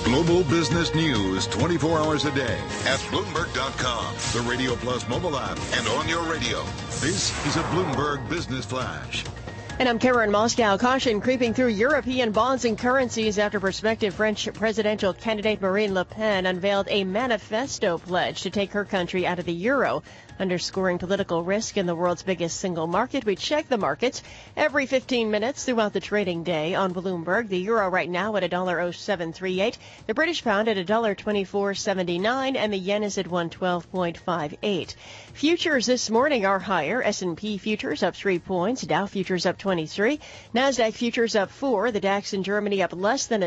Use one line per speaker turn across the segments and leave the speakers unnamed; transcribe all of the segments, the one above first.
Global business news 24 hours a day at Bloomberg.com, the Radio Plus mobile app, and on your radio. This is a Bloomberg Business Flash.
And I'm Karen Moscow. Caution creeping through European bonds and currencies after prospective French presidential candidate Marine Le Pen unveiled a manifesto pledge to take her country out of the euro. Underscoring political risk in the world's biggest single market, we check the markets every 15 minutes throughout the trading day on Bloomberg. The euro right now at $1.0738, the British pound at $1.2479, and the yen is at 112.58. Futures this morning are higher. S&P futures up 3 points, Dow futures up 23, Nasdaq futures up 4, the DAX in Germany up less than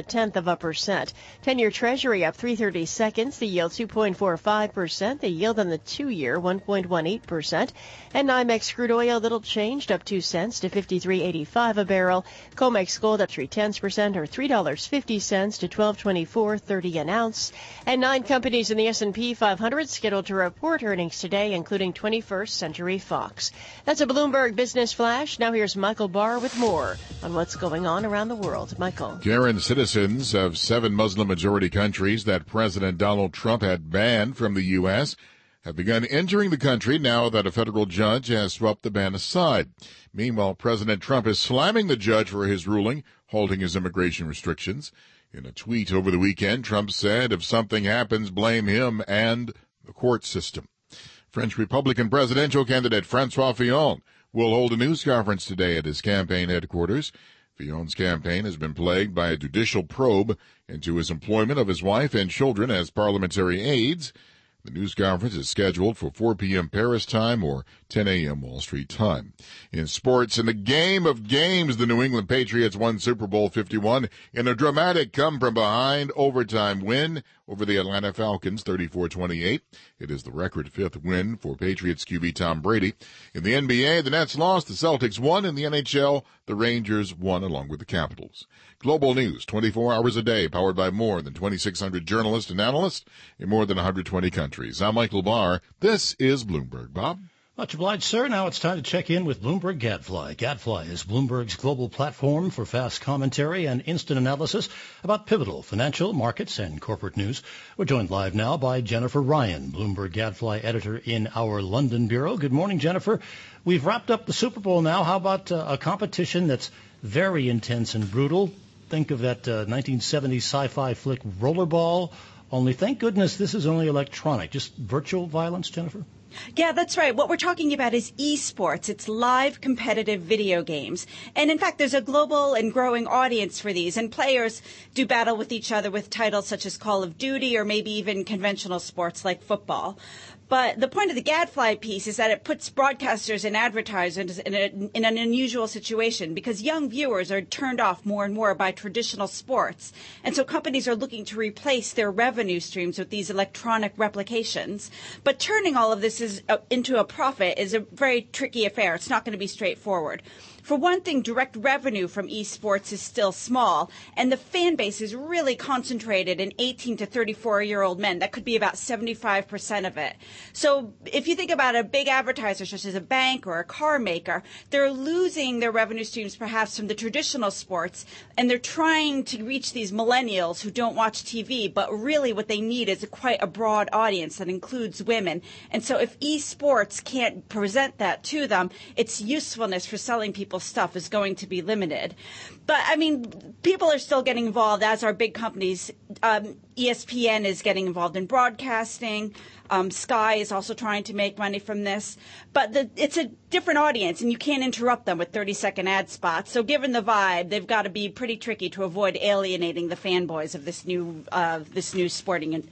0.1%. 10-year Treasury up 3/32, the yield 2.45%, the yield on the 2-year 1.18%, and NYMEX crude oil little changed, up 2 cents to $53.85 a barrel. COMEX gold up 0.3% or $3.50 to $12.24.30 an ounce. And 9 companies in the S&P 500 scheduled to report earnings today, including 21st Century Fox. That's a Bloomberg Business Flash. Now here's Michael Barr with more on what's going on around the world. Michael.
Karen, citizens of 7 Muslim-majority countries that President Donald Trump had banned from the U.S. have begun entering the country now that a federal judge has swept the ban aside. Meanwhile, President Trump is slamming the judge for his ruling, halting his immigration restrictions. In a tweet over the weekend, Trump said, if something happens, blame him and the court system. French Republican presidential candidate François Fillon will hold a news conference today at his campaign headquarters. Fillon's campaign has been plagued by a judicial probe into his employment of his wife and children as parliamentary aides. The news conference is scheduled for 4 p.m. Paris time or 10 a.m. Wall Street time. In sports, in the game of games, the New England Patriots won Super Bowl 51 in a dramatic come-from-behind overtime win over the Atlanta Falcons, 34-28. It is the record 5th win for Patriots QB Tom Brady. In the NBA, the Nets lost, the Celtics won. In the NHL, the Rangers won along with the Capitals. Global news, 24 hours a day, powered by more than 2,600 journalists and analysts in more than 120 countries. I'm Michael Barr. This is Bloomberg. Bob?
Much obliged, sir. Now it's time to check in with Bloomberg Gadfly. Gadfly is Bloomberg's global platform for fast commentary and instant analysis about pivotal financial, markets, and corporate news. We're joined live now by Jennifer Ryan, Bloomberg Gadfly editor in our London bureau. Good morning, Jennifer. We've wrapped up the Super Bowl now. How about a competition that's very intense and brutal? Think of that 1970s sci-fi flick Rollerball. Only thank goodness this is only electronic. Just virtual violence, Jennifer?
Yeah, that's right. What we're talking about is esports. It's live competitive video games. And in fact, there's a global and growing audience for these. And players do battle with each other with titles such as Call of Duty or maybe even conventional sports like football. But the point of the Gadfly piece is that it puts broadcasters and advertisers in an unusual situation because young viewers are turned off more and more by traditional sports. And so companies are looking to replace their revenue streams with these electronic replications. But turning all of this into a profit is a very tricky affair. It's not going to be straightforward. For one thing, direct revenue from esports is still small, and the fan base is really concentrated in 18 to 34-year-old men. That could be about 75% of it. So if you think about a big advertiser such as a bank or a car maker, they're losing their revenue streams perhaps from the traditional sports, and they're trying to reach these millennials who don't watch TV, but really what they need is quite a broad audience that includes women. And so if esports can't present that to them, its usefulness for selling people stuff is going to be limited. But, I mean, people are still getting involved, as are big companies. ESPN is getting involved in broadcasting. Sky is also trying to make money from this. But it's a different audience, and you can't interrupt them with 30-second ad spots. So given the vibe, they've got to be pretty tricky to avoid alienating the fanboys of this new sporting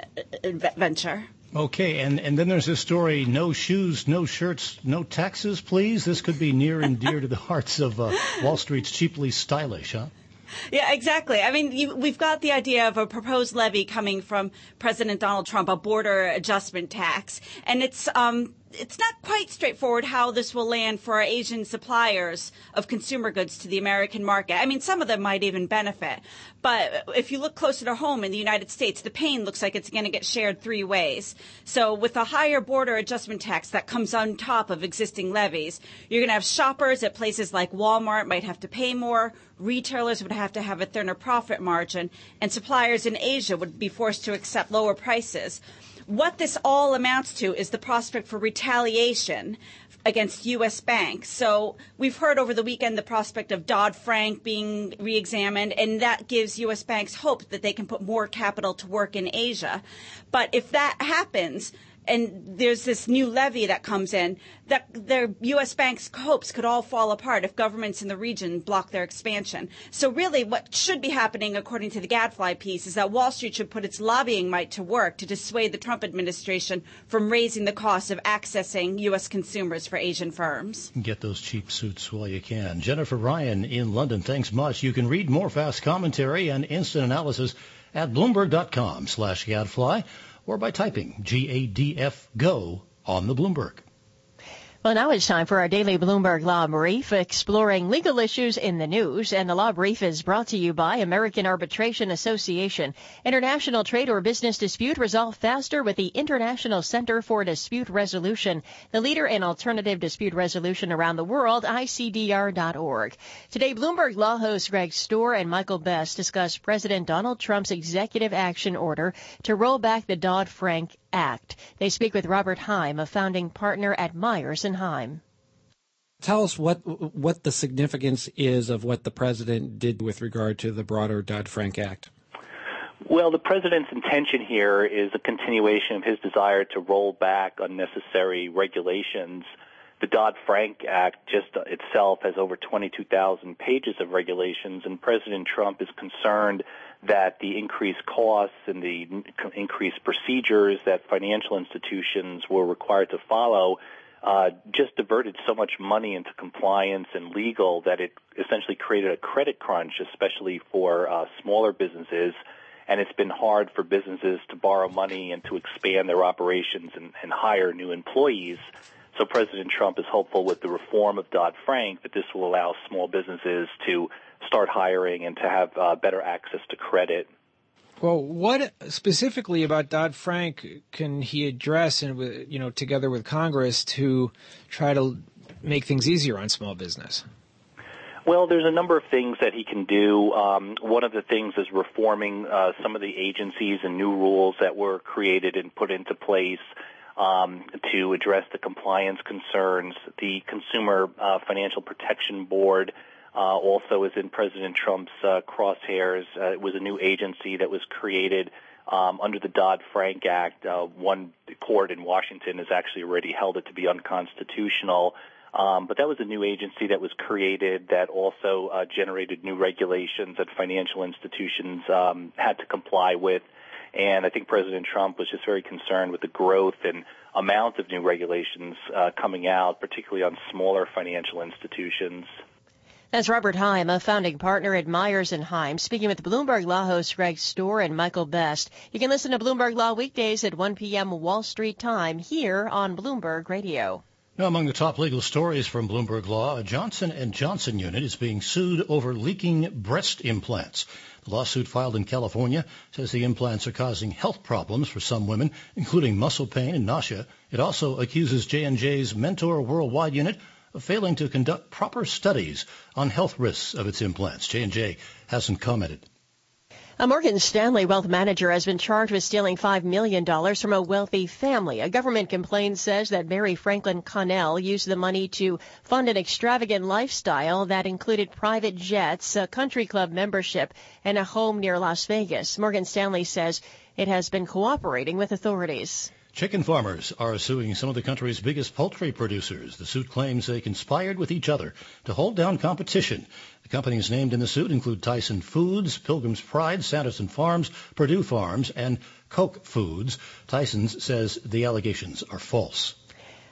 venture.
Okay, and then there's this story, no shoes, no shirts, no taxes, please. This could be near and dear to the hearts of Wall Street's cheaply stylish, huh?
Yeah, exactly. I mean, we've got the idea of a proposed levy coming from President Donald Trump, a border adjustment tax. And it's it's not quite straightforward how this will land for our Asian suppliers of consumer goods to the American market. I mean, some of them might even benefit. But if you look closer to home in the United States, the pain looks like it's going to get shared three ways. So with a higher border adjustment tax that comes on top of existing levies, you're going to have shoppers at places like Walmart might have to pay more, retailers would have to have a thinner profit margin, and suppliers in Asia would be forced to accept lower prices. What this all amounts to is the prospect for retaliation against U.S. banks. So we've heard over the weekend the prospect of Dodd-Frank being reexamined, and that gives U.S. banks hope that they can put more capital to work in Asia. But if that happens, and there's this new levy that comes in, that their U.S. banks' hopes could all fall apart if governments in the region block their expansion. So really what should be happening, according to the Gadfly piece, is that Wall Street should put its lobbying might to work to dissuade the Trump administration from raising the cost of accessing U.S. consumers for Asian firms.
Get those cheap suits while you can. Jennifer Ryan in London, thanks much. You can read more fast commentary and instant analysis at Bloomberg.com/Gadfly. or by typing GADF-GO on the Bloomberg.
Well, now it's time for our daily Bloomberg Law Brief, exploring legal issues in the news. And the Law Brief is brought to you by American Arbitration Association. International trade or business dispute resolved faster with the International Center for Dispute Resolution, the leader in alternative dispute resolution around the world, ICDR.org. Today, Bloomberg Law hosts Greg Stohr and Michael Best discuss President Donald Trump's executive action order to roll back the Dodd-Frank Act. They speak with Robert Heim, a founding partner at Myers & Heim.
Tell us what the significance is of what the president did with regard to the broader Dodd-Frank Act.
Well, the president's intention here is a continuation of his desire to roll back unnecessary regulations. The Dodd-Frank Act just itself has over 22,000 pages of regulations, and President Trump is concerned that the increased costs and the increased procedures that financial institutions were required to follow just diverted so much money into compliance and legal that it essentially created a credit crunch, especially for smaller businesses. And it's been hard for businesses to borrow money and to expand their operations and hire new employees. So President Trump is hopeful with the reform of Dodd-Frank that this will allow small businesses to start hiring and to have better access to credit.
Well, what specifically about Dodd-Frank can he address, and together with Congress, to try to make things easier on small business?
Well, there's a number of things that he can do. One of the things is reforming some of the agencies and new rules that were created and put into place to address the compliance concerns. The Consumer Financial Protection Board also is in President Trump's crosshairs. It was a new agency that was created under the Dodd-Frank Act. One court in Washington has actually already held it to be unconstitutional. But that was a new agency that was created that also generated new regulations that financial institutions had to comply with. And I think President Trump was just very concerned with the growth and amount of new regulations coming out, particularly on smaller financial institutions.
That's Robert Heim, a founding partner at Myers & Heim, speaking with Bloomberg Law hosts Greg Stohr and Michael Best. You can listen to Bloomberg Law weekdays at 1 p.m. Wall Street time here on Bloomberg Radio.
Now, among the top legal stories from Bloomberg Law, a Johnson & Johnson unit is being sued over leaking breast implants. The lawsuit filed in California says the implants are causing health problems for some women, including muscle pain and nausea. It also accuses J&J's Mentor Worldwide unit of failing to conduct proper studies on health risks of its implants. J&J hasn't commented.
A Morgan Stanley wealth manager has been charged with stealing $5 million from a wealthy family. A government complaint says that Barry Franklin Connell used the money to fund an extravagant lifestyle that included private jets, a country club membership, and a home near Las Vegas. Morgan Stanley says it has been cooperating with authorities.
Chicken farmers are suing some of the country's biggest poultry producers. The suit claims they conspired with each other to hold down competition. The companies named in the suit include Tyson Foods, Pilgrim's Pride, Sanderson Farms, Purdue Farms, and Koch Foods. Tyson says the allegations are false.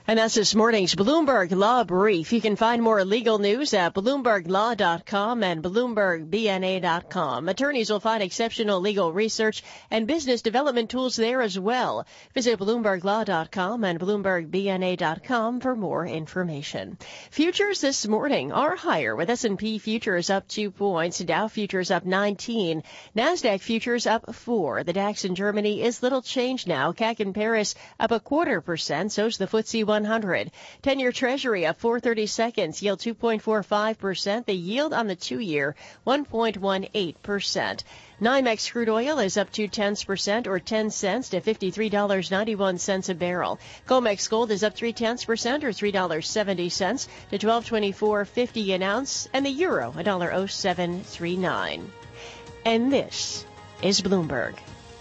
And that's this morning's Bloomberg Law Brief. You can find more legal news at BloombergLaw.com and BloombergBNA.com. Attorneys will find exceptional legal research and business development tools there as well. Visit BloombergLaw.com and BloombergBNA.com for more information. Futures this morning are higher, with S&P futures up 2 points, Dow futures up 19, NASDAQ futures up 4. The DAX in Germany is little change now. CAC in Paris up 0.25%, so's the FTSE 100. 10-year Treasury up 4/32, yield 2.45%. The yield on the 2-year 1.18%. NYMEX crude oil is up 0.2% or 10 cents to $53.91 a barrel. COMEX gold is up 0.3% or $3.70 to $12.2450 an ounce, and the euro $1.0739. And this is Bloomberg.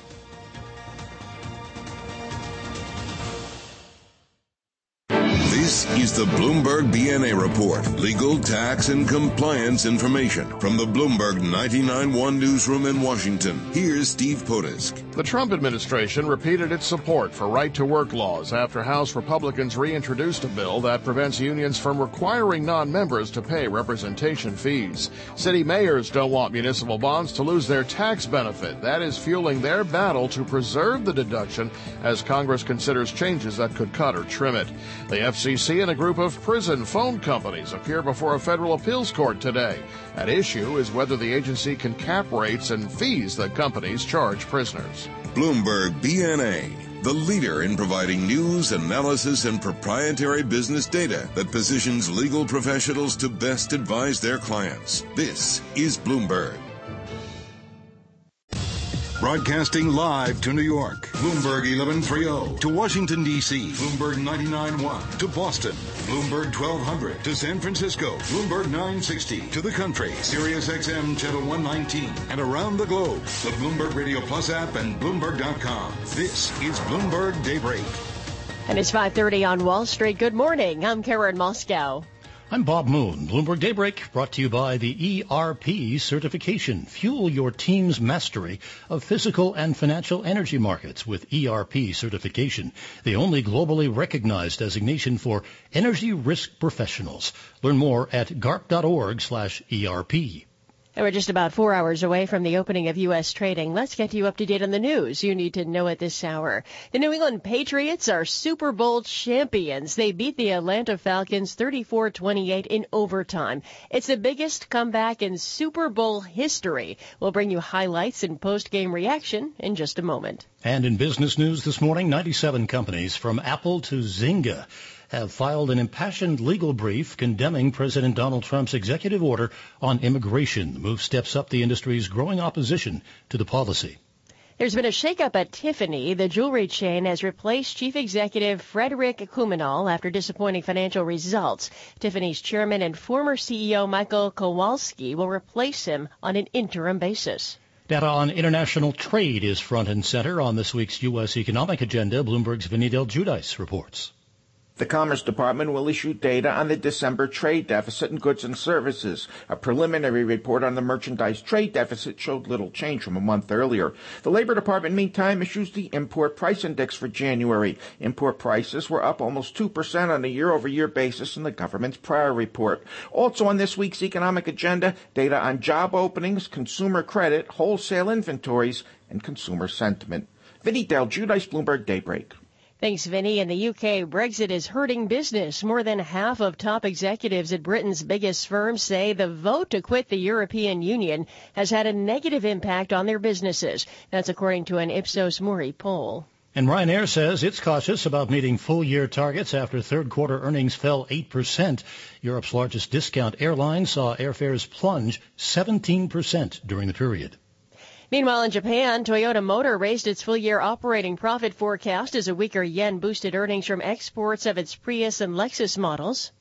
This is the Bloomberg BNA Report. Legal, tax, and compliance information from the Bloomberg 99.1 newsroom in Washington. Here's Steve Potisk.
The Trump administration repeated its support for right-to-work laws after House Republicans reintroduced a bill that prevents unions from requiring non-members to pay representation fees. City mayors don't want municipal bonds to lose their tax benefit. That is fueling their battle to preserve the deduction as Congress considers changes that could cut or trim it. The FCC and a group of prison phone companies appear before a federal appeals court today. At issue is whether the agency can cap rates and fees that companies charge prisoners.
Bloomberg BNA, the leader in providing news, analysis, and proprietary business data that positions legal professionals to best advise their clients. This is Bloomberg. Broadcasting live to New York, Bloomberg 1130. To Washington, D.C., Bloomberg 99.1. To Boston, Bloomberg 1200. To San Francisco, Bloomberg 960. To the country, Sirius XM Channel 119. And around the globe, the Bloomberg Radio Plus app and Bloomberg.com. This is Bloomberg Daybreak.
And it's 5:30 on Wall Street. Good morning. I'm Karen Moscow.
I'm Bob Moon. Bloomberg Daybreak brought to you by the ERP certification. Fuel your team's mastery of physical and financial energy markets with ERP certification, the only globally recognized designation for energy risk professionals. Learn more at garp.org/ERP.
And we're just about 4 hours away from the opening of U.S. trading. Let's get you up to date on the news you need to know at this hour. The New England Patriots are Super Bowl champions. They beat the Atlanta Falcons 34-28 in overtime. It's the biggest comeback in Super Bowl history. We'll bring you highlights and post-game reaction in just a moment.
And in business news this morning, 97 companies from Apple to Zynga have filed an impassioned legal brief condemning President Donald Trump's executive order on immigration. The move steps up the industry's growing opposition to the policy.
There's been a shakeup at Tiffany. The jewelry chain has replaced Chief Executive Frederick Kumenal after disappointing financial results. Tiffany's chairman and former CEO Michael Kowalski will replace him on an interim basis.
Data on international trade is front and center on this week's U.S. economic agenda. Bloomberg's Vinny Del Giudice reports.
The Commerce Department will issue data on the December trade deficit in goods and services. A preliminary report on the merchandise trade deficit showed little change from a month earlier. The Labor Department, meantime, issues the Import Price Index for January. Import prices were up almost 2% on a year-over-year basis in the government's prior report. Also on this week's economic agenda, data on job openings, consumer credit, wholesale inventories, and consumer sentiment. Vinny Del Giudice, Bloomberg Daybreak.
Thanks, Vinny. In the UK, Brexit is hurting business. More than half of top executives at Britain's biggest firms say the vote to quit the European Union has had a negative impact on their businesses. That's according to an Ipsos Mori poll.
And Ryanair says it's cautious about meeting full-year targets after third-quarter earnings fell 8%. Europe's largest discount airline saw airfares plunge 17% during the period.
Meanwhile, in Japan, Toyota Motor raised its full-year operating profit forecast as a weaker yen boosted earnings from exports of its Prius and Lexus models.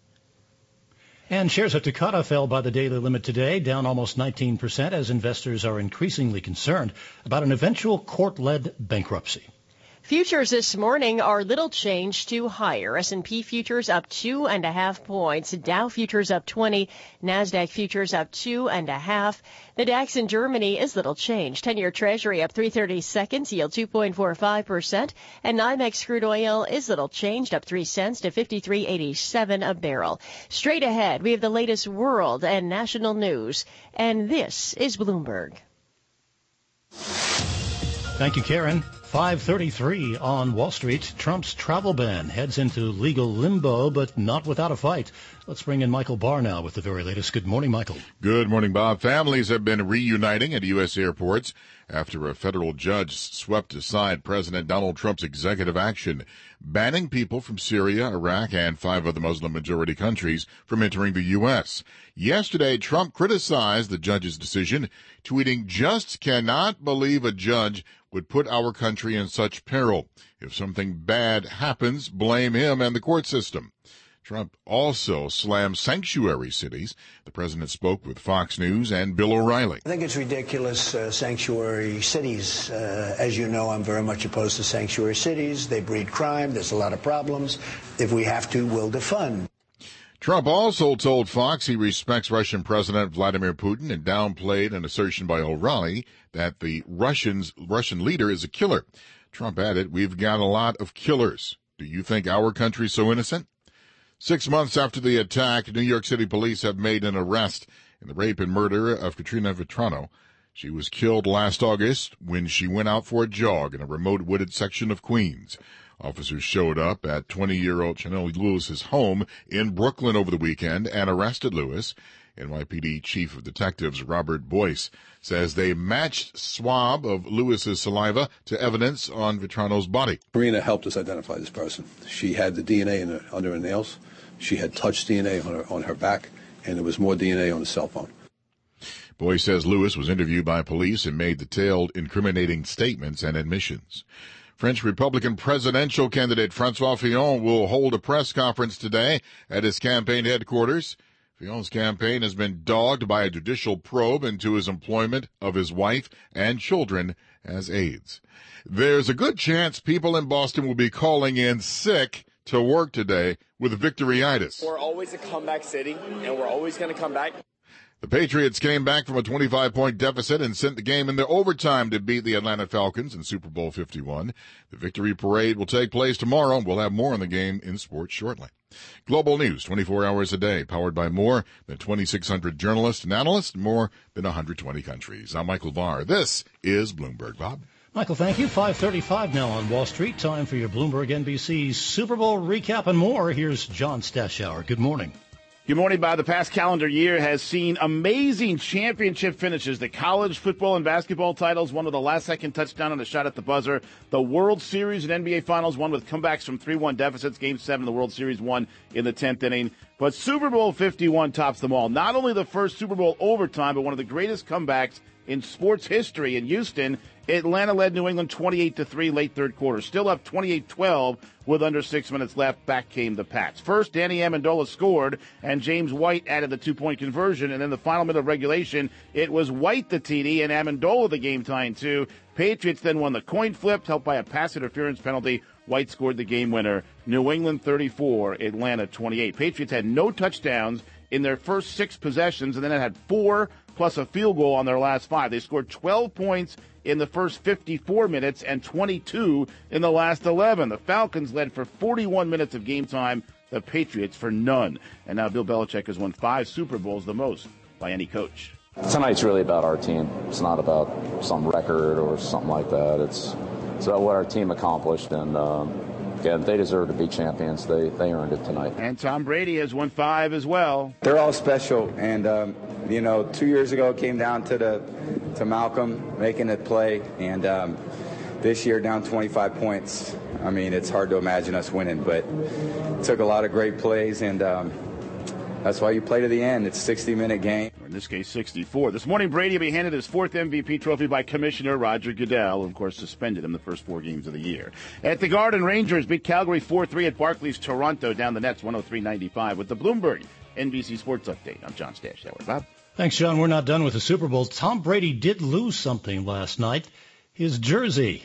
And shares of Takata fell by the daily limit today, down almost 19%, as investors are increasingly concerned about an eventual court-led bankruptcy.
Futures this morning are little change to higher. S&P futures up 2.5 points. Dow futures up 20. NASDAQ futures up 2.5. The DAX in Germany is little change. 10-year Treasury up 3/30 seconds, yield 2.45%. And NYMEX crude oil is little changed, up 3 cents to 53.87 a barrel. Straight ahead, we have the latest world and national news. And this is Bloomberg.
Thank you, Karen. 5:33 on Wall Street. Trump's travel ban heads into legal limbo, but not without a fight. Let's bring in Michael Barr now with the very latest. Good morning, Michael.
Good morning, Bob. Families have been reuniting at U.S. airports after a federal judge swept aside President Donald Trump's executive action banning people from Syria, Iraq, and 5 other Muslim-majority countries from entering the U.S. Yesterday, Trump criticized the judge's decision, tweeting, "Just cannot believe a judge would put our country in such peril. If something bad happens, blame him and the court system." Trump also slammed sanctuary cities. The president spoke with Fox News and Bill O'Reilly.
I think it's ridiculous, sanctuary cities. As you know, I'm very much opposed to sanctuary cities. They breed crime. There's a lot of problems. If we have to, we'll defund.
Trump also told Fox he respects Russian President Vladimir Putin and downplayed an assertion by O'Reilly that the Russian leader is a killer. Trump added, "We've got a lot of killers. Do you think our country's so innocent?" 6 months after the attack, New York City police have made an arrest in the rape and murder of Katrina Vetrano. She was killed last August when she went out for a jog in a remote wooded section of Queens. Officers showed up at 20-year-old Chanel Lewis's home in Brooklyn over the weekend and arrested Lewis. NYPD Chief of Detectives Robert Boyce says they matched swab of Lewis's saliva to evidence on Vetrano's body.
Marina helped us identify this person. She had the DNA under her nails. She had touch DNA on her back, and there was more DNA on the cell phone.
Boyce says Lewis was interviewed by police and made detailed incriminating statements and admissions. French Republican presidential candidate François Fillon will hold a press conference today at his campaign headquarters. Fillon's campaign has been dogged by a judicial probe into his employment of his wife and children as aides. There's a good chance people in Boston will be calling in sick to work today with victoryitis.
We're always a comeback city, and we're always going to come back.
The Patriots came back from a 25-point deficit and sent the game into overtime to beat the Atlanta Falcons in Super Bowl 51. The victory parade will take place tomorrow. We'll have more on the game in sports shortly. Global news 24 hours a day, powered by more than 2,600 journalists and analysts in more than 120 countries. I'm Michael Barr. This is Bloomberg. Bob?
Michael, thank you. 5:35 now on Wall Street. Time for your Bloomberg NBC Super Bowl recap and more. Here's John Stashower. Good morning.
Good morning, Bob. The past calendar year has seen amazing championship finishes. The college football and basketball titles, one with a last-second touchdown and a shot at the buzzer. The World Series and NBA Finals, one with comebacks from 3-1 deficits. Game 7 of the World Series, won in the 10th inning. But Super Bowl 51 tops them all. Not only the first Super Bowl overtime, but one of the greatest comebacks in sports history in Houston. Atlanta led New England 28-3 late third quarter. Still up 28-12 with under 6 minutes left. Back came the Pats. First, Danny Amendola scored, and James White added the 2-point conversion. And then the final minute of regulation, it was White the TD and Amendola the game-tying two. Patriots then won the coin flip, helped by a pass interference penalty. White scored the game winner. New England 34, Atlanta 28. Patriots had no touchdowns in their first 6 possessions, and then it had 4 plus a field goal on their last 5. They scored 12 points in the first 54 minutes and 22 in the last 11. The Falcons led for 41 minutes of game time, the Patriots for none. And now Bill Belichick has won 5 Super Bowls, the most by any coach.
Tonight's really about our team. It's not about some record or something like that. It's about what our team accomplished, and again, they deserve to be champions. They earned it tonight.
And Tom Brady has won 5 as well.
They're all special, and 2 years ago it came down to Malcolm making it play, and this year down 25 points. I mean, it's hard to imagine us winning, but it took a lot of great plays, and that's why you play to the end. It's a 60-minute game.
Or in this case, 64. This morning, Brady will be handed his 4th MVP trophy by Commissioner Roger Goodell, of course, suspended him the first 4 games of the year. At the Garden, Rangers beat Calgary 4-3 at Barclays. Toronto down the Nets 103-95 with the Bloomberg NBC Sports Update. I'm John Stashower. Bob?
Thanks, John. We're not done with the Super Bowl. Tom Brady did lose something last night, his jersey.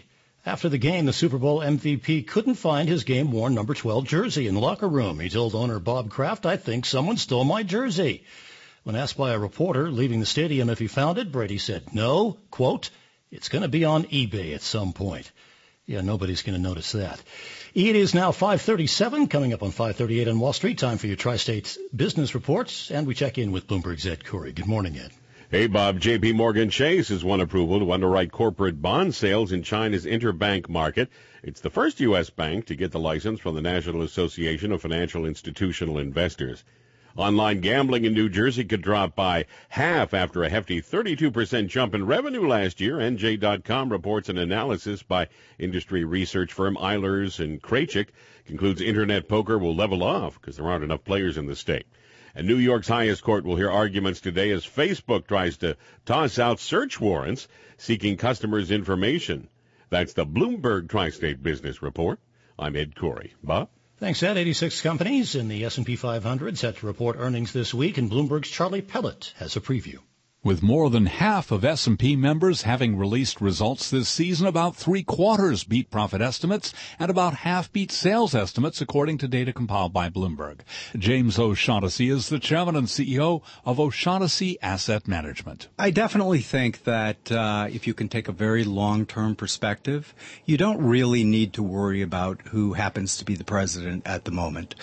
After the game, the Super Bowl MVP couldn't find his game-worn number 12 jersey in the locker room. He told owner Bob Kraft, "I think someone stole my jersey." When asked by a reporter leaving the stadium if he found it, Brady said, "No, quote, it's going to be on eBay at some point." Yeah, nobody's going to notice that. It is now 5:37, coming up on 5:38 on Wall Street. Time for your Tri-State business reports, and we check in with Bloomberg's Ed Corey. Good morning, Ed.
Hey, Bob. J.P. Morgan Chase has won approval to underwrite corporate bond sales in China's interbank market. It's the first U.S. bank to get the license from the National Association of Financial Institutional Investors. Online gambling in New Jersey could drop by half after a hefty 32% jump in revenue last year. NJ.com reports an analysis by industry research firm Eilers & Krejcik concludes internet poker will level off because there aren't enough players in the state. And New York's highest court will hear arguments today as Facebook tries to toss out search warrants seeking customers' information. That's the Bloomberg Tri-State Business Report. I'm Ed Corey. Bob?
Thanks, Ed. 86 companies in the S&P 500 set to report earnings this week, and Bloomberg's Charlie Pellet has a preview.
With more than half of S&P members having released results this season, about three-quarters beat profit estimates and about half beat sales estimates, according to data compiled by Bloomberg. James O'Shaughnessy is the chairman and CEO of O'Shaughnessy Asset Management.
I definitely think that if you can take a very long-term perspective, you don't really need to worry about who happens to be the president at the moment.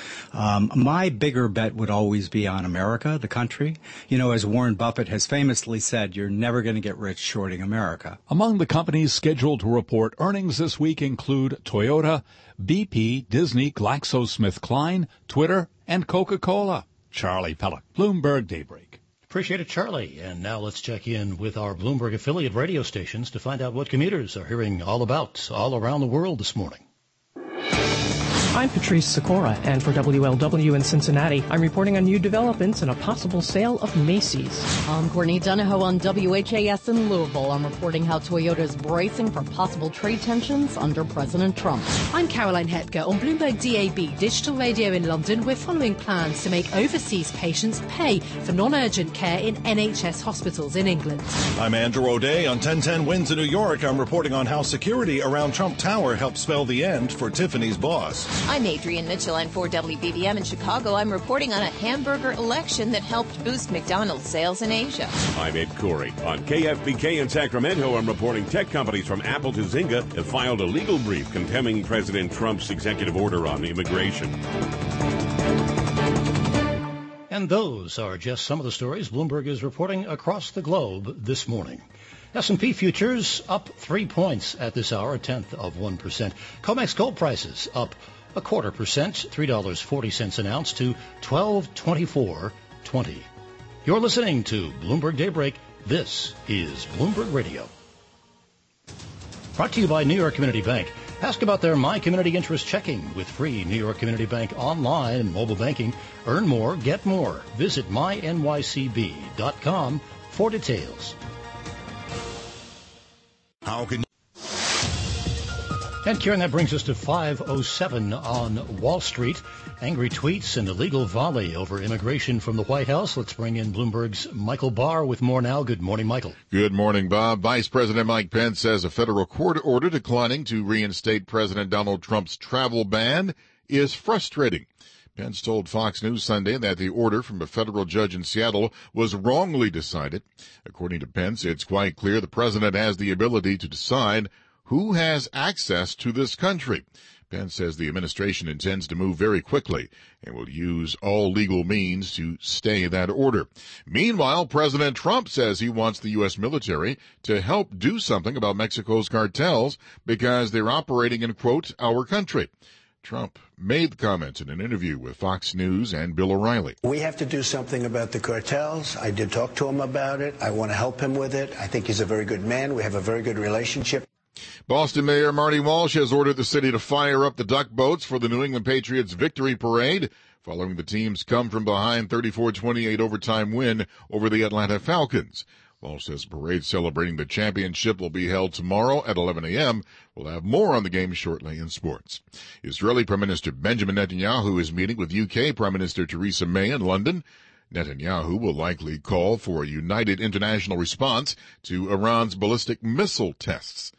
My bigger bet would always be on America, the country. You know, as Warren Buffett has famously said, you're never going to get rich shorting America.
Among the companies scheduled to report earnings this week include Toyota, BP, Disney, GlaxoSmithKline, Twitter, and Coca-Cola. Charlie Pellet, Bloomberg Daybreak.
Appreciate it, Charlie. And now let's check in with our Bloomberg affiliate radio stations to find out what commuters are hearing all about all around the world this morning.
I'm Patrice Sikora, and for WLW in Cincinnati, I'm reporting on new developments and a possible sale of Macy's.
I'm Courtney Donahoe on WHAS in Louisville. I'm reporting how Toyota is bracing for possible trade tensions under President Trump.
I'm Caroline Hepker on Bloomberg DAB Digital Radio in London. We're following plans to make overseas patients pay for non-urgent care in NHS hospitals in England.
I'm Andrew O'Day on 1010 Winds in New York. I'm reporting on how security around Trump Tower helped spell the end for Tiffany's boss.
I'm Adrienne Mitchell and for WBBM in Chicago. I'm reporting on a hamburger election that helped boost McDonald's sales in Asia.
I'm Ed Corey. On KFBK in Sacramento, I'm reporting tech companies from Apple to Zynga have filed a legal brief condemning President Trump's executive order on immigration.
And those are just some of the stories Bloomberg is reporting across the globe this morning. S&P futures up 3 points at this hour, 0.1%. COMEX gold prices up 0.25%, $3.40 an ounce to $12.24.20. You're listening to Bloomberg Daybreak. This is Bloomberg Radio. Brought to you by New York Community Bank. Ask about their My Community Interest checking with free New York Community Bank online and mobile banking. Earn more, get more. Visit mynycb.com for details.
How can
And Kieran, that brings us to 5:07 on Wall Street. Angry tweets and a legal volley over immigration from the White House. Let's bring in Bloomberg's Michael Barr with more now. Good morning, Michael.
Good morning, Bob. Vice President Mike Pence says a federal court order declining to reinstate President Donald Trump's travel ban is frustrating. Pence told Fox News Sunday that the order from a federal judge in Seattle was wrongly decided. According to Pence, it's quite clear the president has the ability to decide who has access to this country. Pence says the administration intends to move very quickly and will use all legal means to stay that order. Meanwhile, President Trump says he wants the U.S. military to help do something about Mexico's cartels because they're operating in, quote, our country. Trump made the comments in an interview with Fox News and Bill O'Reilly.
We have to do something about the cartels. I did talk to him about it. I want to help him with it. I think he's a very good man. We have a very good relationship.
Boston Mayor Marty Walsh has ordered the city to fire up the duck boats for the New England Patriots victory parade following the team's come-from-behind 34-28 overtime win over the Atlanta Falcons. Walsh says the parade celebrating the championship will be held tomorrow at 11 a.m. We'll have more on the game shortly in sports. Israeli Prime Minister Benjamin Netanyahu is meeting with UK Prime Minister Theresa May in London. Netanyahu will likely call for a united international response to Iran's ballistic missile tests.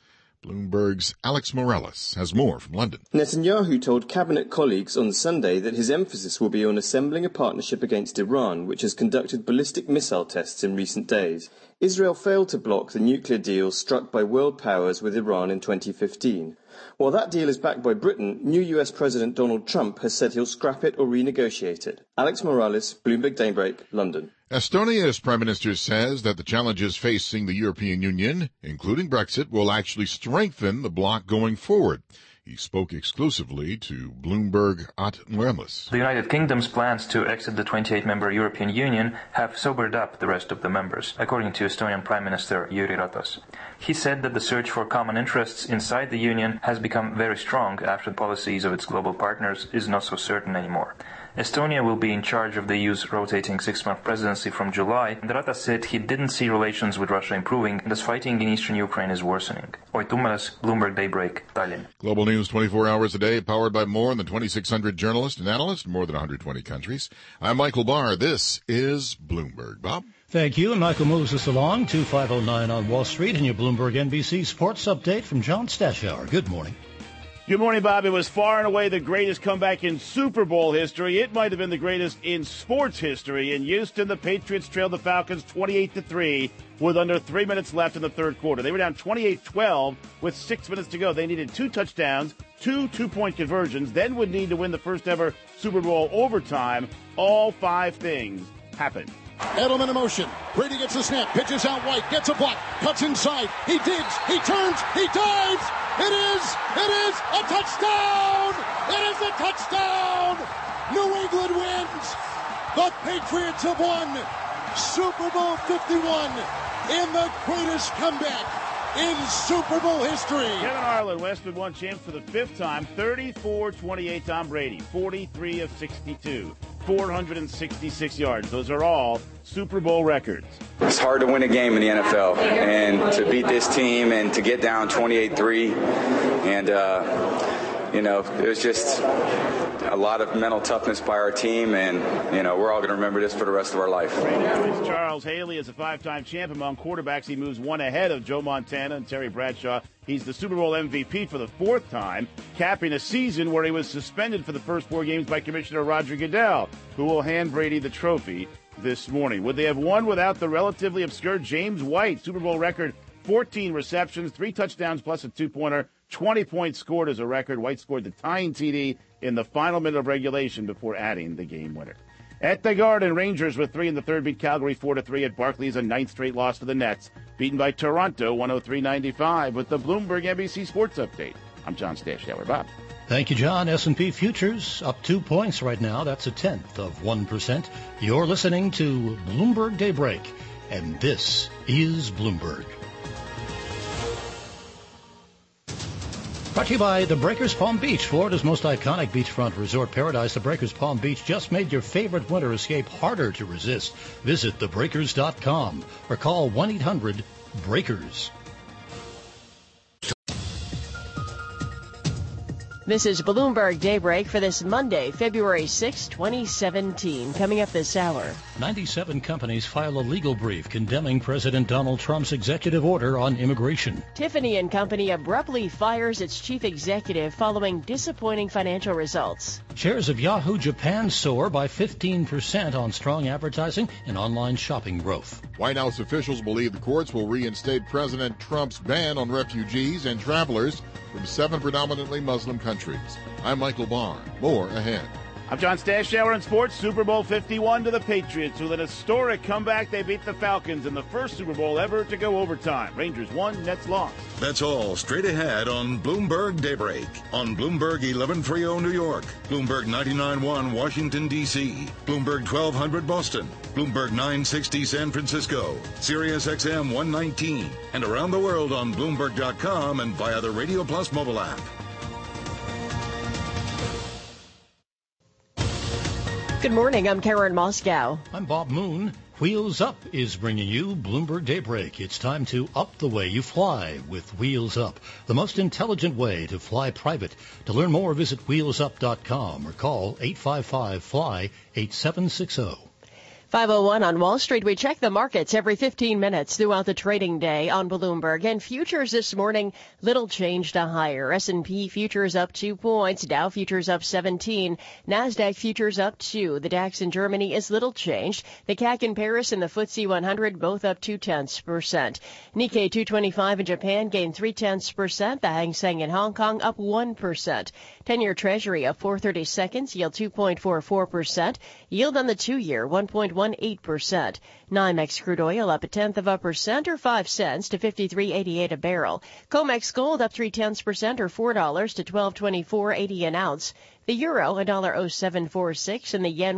Bloomberg's Alex Morales has more from London.
Netanyahu told cabinet colleagues on Sunday that his emphasis will be on assembling a partnership against Iran, which has conducted ballistic missile tests in recent days. Israel failed to block the nuclear deal struck by world powers with Iran in 2015. While that deal is backed by Britain, new US President Donald Trump has said he'll scrap it or renegotiate it. Alex Morales, Bloomberg Daybreak, London.
Estonia's Prime Minister says that the challenges facing the European Union, including Brexit, will actually strengthen the bloc going forward. He spoke exclusively to Bloomberg at Morales.
The United Kingdom's plans to exit the 28-member European Union have sobered up the rest of the members, according to Estonian Prime Minister Jüri Ratas. He said that the search for common interests inside the Union has become very strong after the policies of its global partners is not so certain anymore. Estonia will be in charge of the EU's rotating six-month presidency from July, and Ratas said he didn't see relations with Russia improving, and as fighting in eastern Ukraine is worsening. Oitumeles, Bloomberg Daybreak, Tallinn.
Global news 24 hours a day, powered by more than 2,600 journalists and analysts in more than 120 countries. I'm Michael Barr. This is Bloomberg. Bob?
Thank you. And Michael moves us along to 509 on Wall Street and your Bloomberg NBC Sports Update from John Stashower. Good morning.
Good morning, Bob. It was far and away the greatest comeback in Super Bowl history. It might have been the greatest in sports history. In Houston, the Patriots trailed the Falcons 28-3 with under 3 minutes left in the third quarter. They were down 28-12 with 6 minutes to go. They needed 2 touchdowns, 2 two-point conversions, then would need to win the first ever Super Bowl overtime. All 5 things happened.
Edelman in motion. Brady gets the snap, pitches out White, gets a block, cuts inside. He digs, he turns, he dives. It is a touchdown. It is a touchdown. New England wins. The Patriots have won Super Bowl 51 in the greatest comeback in Super Bowl history.
Kevin Harlan, Westwood won champs for the 5th time, 34-28. Tom Brady, 43 of 62, 466 yards. Those are all Super Bowl records.
It's hard to win a game in the NFL, and to beat this team and to get down 28-3, and it was just a lot of mental toughness by our team, and we're all going to remember this for the rest of our life.
Charles Haley is a 5-time champ among quarterbacks. He moves one ahead of Joe Montana and Terry Bradshaw. He's the Super Bowl MVP for the 4th time, capping a season where he was suspended for the first 4 games by Commissioner Roger Goodell, who will hand Brady the trophy this morning. Would they have won without the relatively obscure James White? Super Bowl record, 14 receptions, 3 touchdowns plus a 2-pointer, 20 points scored as a record. White scored the tying TD in the final minute of regulation before adding the game winner. At the Garden, Rangers with 3 in the third beat Calgary 4-3 at Barclays, a 9th straight loss to the Nets, beaten by Toronto 103-95 with the Bloomberg NBC Sports Update. I'm John Stashower. Bob.
Thank you, John. S&P futures up 2 points right now. That's 0.1%. You're listening to Bloomberg Daybreak, and this is Bloomberg. Brought to you by The Breakers Palm Beach, Florida's most iconic beachfront resort paradise. The Breakers Palm Beach just made your favorite winter escape harder to resist. Visit thebreakers.com or call 1-800-BREAKERS.
This is Bloomberg Daybreak for this Monday, February 6, 2017. Coming up this hour.
97 companies file a legal brief condemning President Donald Trump's executive order on immigration.
Tiffany & Company abruptly fires its chief executive following disappointing financial results.
Shares of Yahoo Japan soar by 15% on strong advertising and online shopping growth.
White House officials believe the courts will reinstate President Trump's ban on refugees and travelers from 7 predominantly Muslim countries. I'm Michael Barr. More ahead.
I'm John Stashower in sports. Super Bowl 51 to the Patriots. With an historic comeback, they beat the Falcons in the first Super Bowl ever to go overtime. Rangers won, Nets lost.
That's all straight ahead on Bloomberg Daybreak. On Bloomberg 1130 New York, Bloomberg 99.1 Washington, D.C., Bloomberg 1200 Boston, Bloomberg 960 San Francisco, Sirius XM 119, and around the world on Bloomberg.com and via the Radio Plus mobile app.
Good morning. I'm Karen Moscow.
I'm Bob Moon. Wheels Up is bringing you Bloomberg Daybreak. It's time to up the way you fly with Wheels Up, the most intelligent way to fly private. To learn more, visit wheelsup.com or call 855-FLY-8760.
5:01 on Wall Street. We check the markets every 15 minutes throughout the trading day on Bloomberg. And futures this morning, little change to higher. S&P futures up 2 points. Dow futures up 17. NASDAQ futures up 2. The DAX in Germany is little changed. The CAC in Paris and the FTSE 100 both up 0.2%. Nikkei 225 in Japan gained 0.3%. The Hang Seng in Hong Kong up 1%. 10-year Treasury up 4/30 seconds, yield 2.44%. Yield on the 2-year 1.18%. NYMEX crude oil up 0.1% or 5 cents to $53.88 a barrel. COMEX gold up 0.3% or $4 to $12.2480 an ounce. The euro $1.0746 and the yen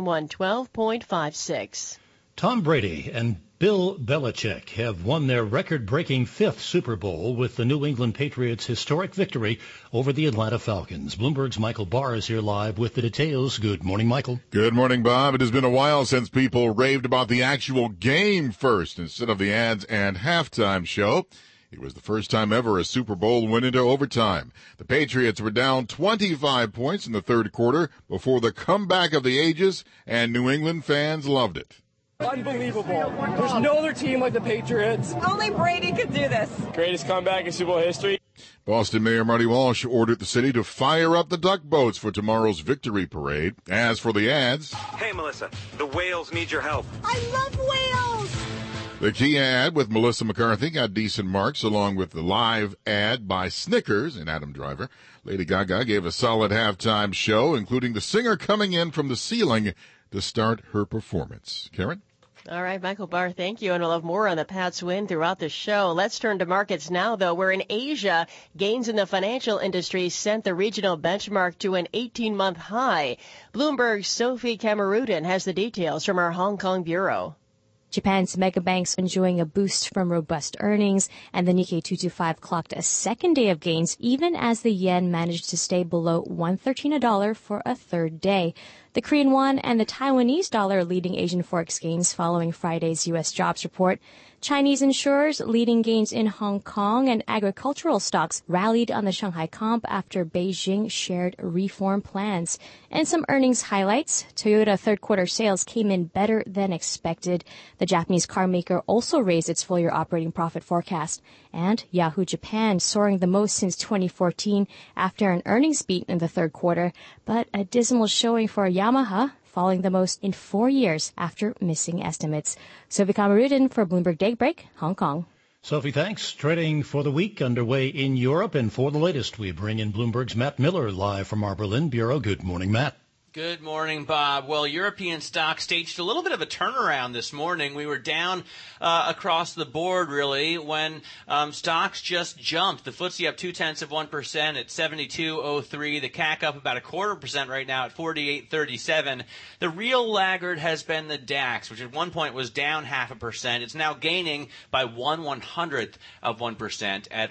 112.56.
Tom Brady and Bill Belichick have won their record-breaking 5th Super Bowl with the New England Patriots' historic victory over the Atlanta Falcons. Bloomberg's Michael Barr is here live with the details. Good morning, Michael.
Good morning, Bob. It has been a while since people raved about the actual game first instead of the ads and halftime show. It was the first time ever a Super Bowl went into overtime. The Patriots were down 25 points in the third quarter before the comeback of the ages, and New England fans loved it.
Unbelievable. There's no other team like the Patriots.
Only Brady could do this.
Greatest comeback in Super Bowl history.
Boston Mayor Marty Walsh ordered the city to fire up the duck boats for tomorrow's victory parade. As for the ads...
Hey, Melissa, the whales need your help.
I love whales!
The Kia ad with Melissa McCarthy got decent marks, along with the live ad by Snickers and Adam Driver. Lady Gaga gave a solid halftime show, including the singer coming in from the ceiling to start her performance. Karen?
All right, Michael Barr, thank you. And we'll have more on the Pats win throughout the show. Let's turn to markets now, though, where in Asia, gains in the financial industry sent the regional benchmark to an 18-month high. Bloomberg's Sophie Kamarudin has the details from our Hong Kong bureau.
Japan's mega banks enjoying a boost from robust earnings, and the Nikkei 225 clocked a second day of gains, even as the yen managed to stay below 113 a dollar for a third day. The Korean won and the Taiwanese dollar leading Asian forex gains following Friday's U.S. jobs report. Chinese insurers leading gains in Hong Kong, and agricultural stocks rallied on the Shanghai Comp after Beijing shared reform plans. And some earnings highlights. Toyota third quarter sales came in better than expected. The Japanese car maker also raised its full-year operating profit forecast. And Yahoo Japan soaring the most since 2014 after an earnings beat in the third quarter, but a dismal showing for Yamaha, falling the most in 4 years after missing estimates. Sophie Kamarudin for Bloomberg Daybreak, Hong Kong.
Sophie, thanks. Trading for the week underway in Europe, and for the latest, we bring in Bloomberg's Matt Miller live from our Berlin bureau. Good morning, Matt.
Good morning, Bob. Well, European stocks staged a little bit of a turnaround this morning. We were down across the board, really, when stocks just jumped. The FTSE up 0.2% at 72.03. The CAC up about 0.25% right now at 48.37. The real laggard has been the DAX, which at one point was down 0.5%. It's now gaining by 0.01% at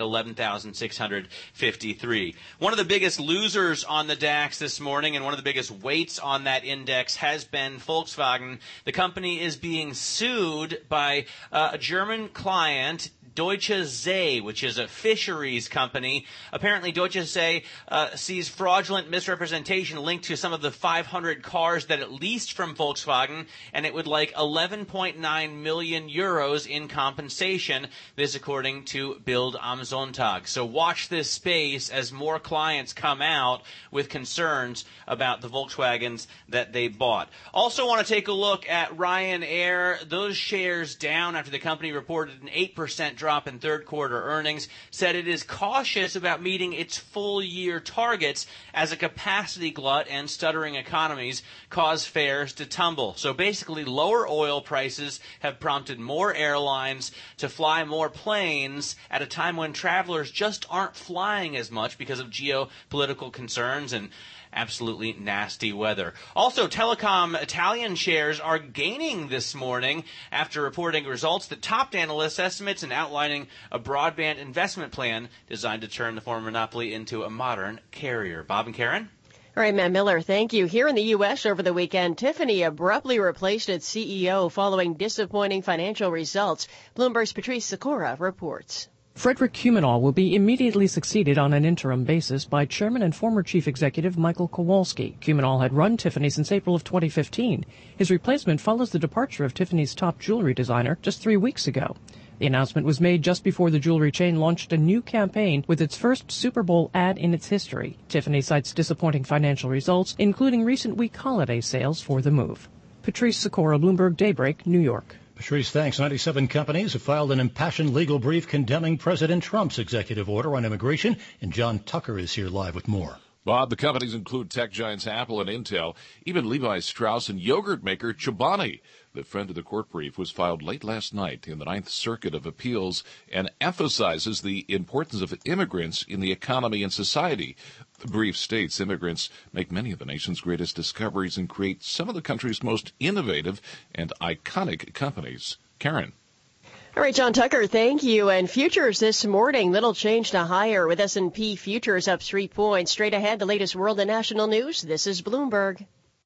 11,653. One of the biggest losers on the DAX this morning, and one of the biggest weights on that index, has been Volkswagen. The company is being sued by a German client, Deutsche See, which is a fisheries company. Apparently, Deutsche See sees fraudulent misrepresentation linked to some of the 500 cars that it leased from Volkswagen, and it would like 11.9 million euros in compensation. This according to Bild am Sonntag. So watch this space as more clients come out with concerns about the Volkswagens that they bought. Also want to take a look at Ryanair. Those shares down after the company reported an 8% drop in third quarter earnings, said it is cautious about meeting its full year targets as a capacity glut and stuttering economies cause fares to tumble. So basically, lower oil prices have prompted more airlines to fly more planes at a time when travelers just aren't flying as much because of geopolitical concerns and absolutely nasty weather. Also, Telecom Italian shares are gaining this morning after reporting results that topped analyst estimates and outlining a broadband investment plan designed to turn the former monopoly into a modern carrier. Bob and Karen?
All right, Matt Miller, thank you. Here in the U.S. over the weekend, Tiffany abruptly replaced its CEO following disappointing financial results. Bloomberg's Patrice Sikora reports.
Frederick Kumenal will be immediately succeeded on an interim basis by Chairman and former Chief Executive Michael Kowalski. Kumenal had run Tiffany since April of 2015. His replacement follows the departure of Tiffany's top jewelry designer just 3 weeks ago. The announcement was made just before the jewelry chain launched a new campaign with its first Super Bowl ad in its history. Tiffany cites disappointing financial results, including recent weak holiday sales for the move. Patrice Sikora, Bloomberg Daybreak, New York.
Patrice, thanks. 97 companies have filed an impassioned legal brief condemning President Trump's executive order on immigration, and John Tucker is here live with more.
Bob, the companies include tech giants Apple and Intel, even Levi Strauss and yogurt maker Chobani. The friend of the court brief was filed late last night in the Ninth Circuit of Appeals and emphasizes the importance of immigrants in the economy and society. The brief states immigrants make many of the nation's greatest discoveries and create some of the country's most innovative and iconic companies. Karen.
All right, John Tucker, thank you. And futures this morning, little change to higher with S&P futures up 3 points. Straight ahead, the latest world and national news. This is Bloomberg.